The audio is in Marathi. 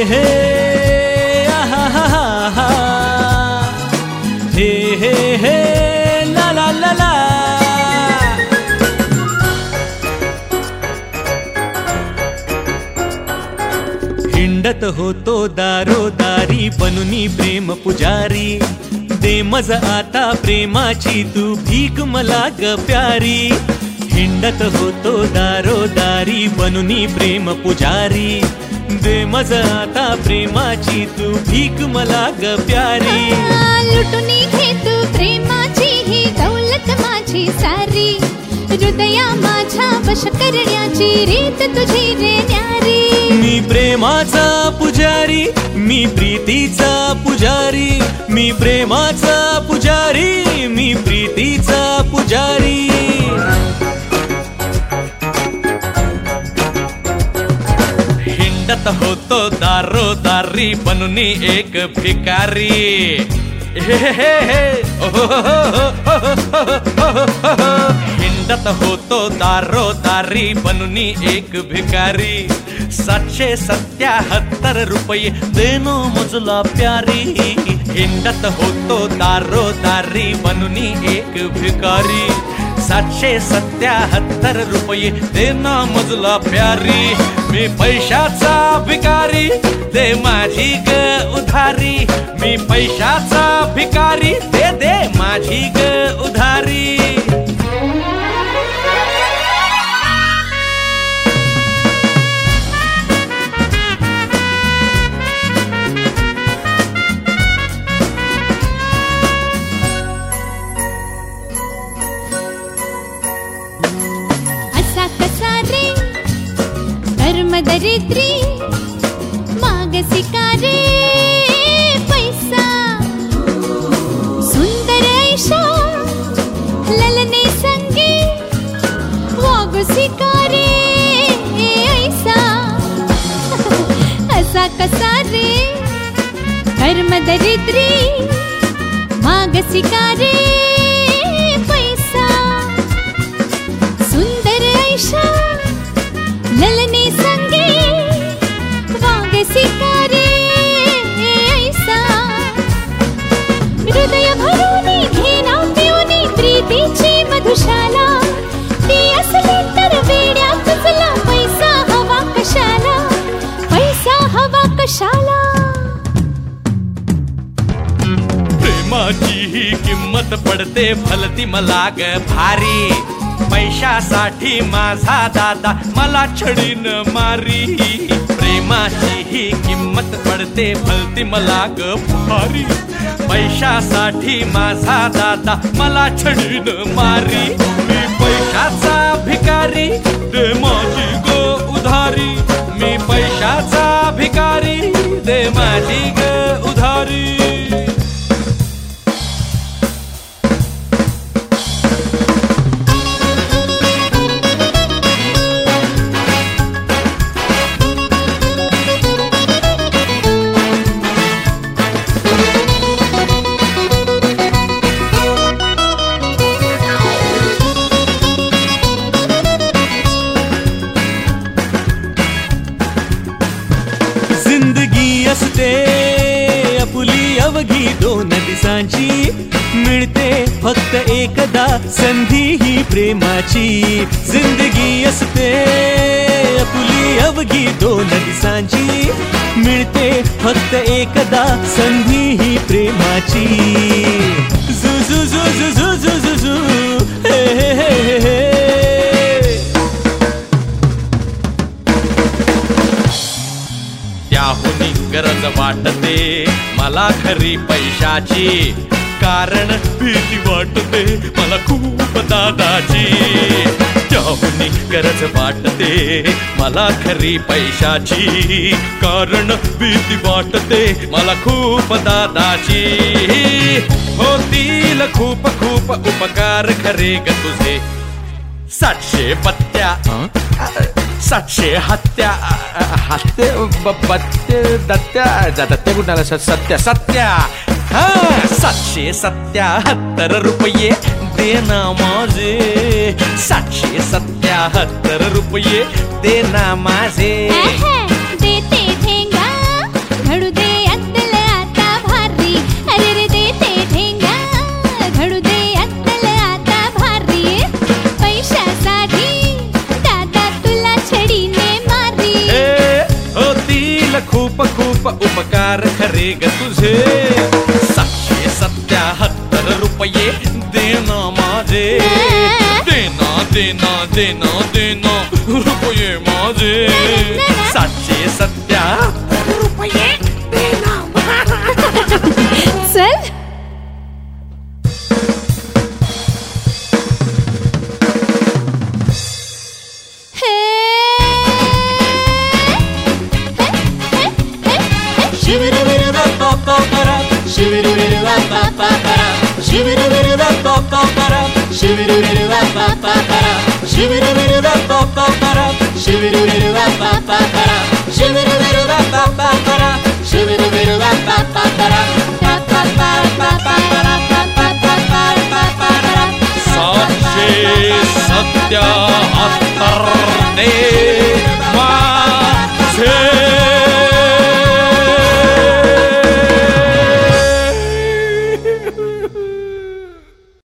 हे आहा हा हा हे ला ला ला ला. हिंडत होतो दारोदारी बनूनी प्रेम पुजारी. दे मज आता प्रेमाची तू भीक मला ग प्यारी. हिंडत होतो दारोदारी बनूनी प्रेम पुजारी. दे मज आता प्रेमाची तू भीक मला ग प्यारी. लुटूनी घे तू प्रेमाची ही दौलत माझी सारी. हृदया माझ्या वश करण्याची रीत तुझी रे न्यारी. मी प्रेमाचा पुजारी, मी प्रीतीचा पुजारी. मी प्रेमाचा पुजारी, मी प्रीतीचा पुजारी. हिंडत होतो दारोदारी बनूनी एक भिकारी. हिंडत होतो दारोदारी बनूनी एक भिकारी. 777 रुपये देनो मुझला प्यारी. हिंडत होतो दारोदारी बनूनी एक भिकारी. 777 रुपये देना मुझला प्यारी. मी पैशाचा भिकारी, दे माझी ग उधारी. मी पैशाचा भिकारी, दे दे माझी ग उधारी. असा कसा रे कर्मदरिद्री मागसी का रे पैसा. सुंदर ऐशा ललने संगी वागसी का रे ऐसा. असा कसा रे कर्मदरिद्री मागसी का रे पैसा. सुंदर ऐशा ललने संगे वागसी का रे ऐसा. हृदय भरूनी घेना पिऊनी प्रीतीची मधुशाला. ती असली तर वेड्या तुझला पैसा हवा कशाला. पैसा हवा कशाला. प्रेमाची ही किंमत पडते भलती मला ग भारी. पैशासाठी माझा दादा मला छडीन मारी. प्रेमाची ही किंमत पडते भलती मला ग भारी. पैशासाठी माझा दादा मला छडीन मारी. मी पैशाचा भिकारी, दे माझी ग उधारी. मी पैशाचा भिकारी, दे माझी ग उधारी. जिंदगी असते आपुली अवघी 2 दिवसांची. मिळते फक्त एकदा संधी ही प्रेमाची. जिंदगी असते आपुली अवघी 2 दिवसांची. मिळते फक्त एकदा संधी ही प्रेमाची. झु झु झु झु झु झु झु झु हे हे हे हे. त्याहुनी गरज वाटते मला खरी पैशाची. कारण भीती वाटते मला खूप दादाची. त्याहुनी गरज वाटते मला खरी पैशाची. कारण भीती वाटते मला खूप दादाची. होतील खूप खूप उपकार खरे ग तुझे. 700 पत्त्या 700 हत्या हत्ते बत्ते दत्त्या दत्त्या कुणाला सत्या सत्या. 777 रुपये देना माझे. 777 रुपये देना माझे. देते ठेंगा दे ग तुझे 777 रुपये देना माझे देना देना देना देना रुपये माझे 777 रुपये देना चल Shibiri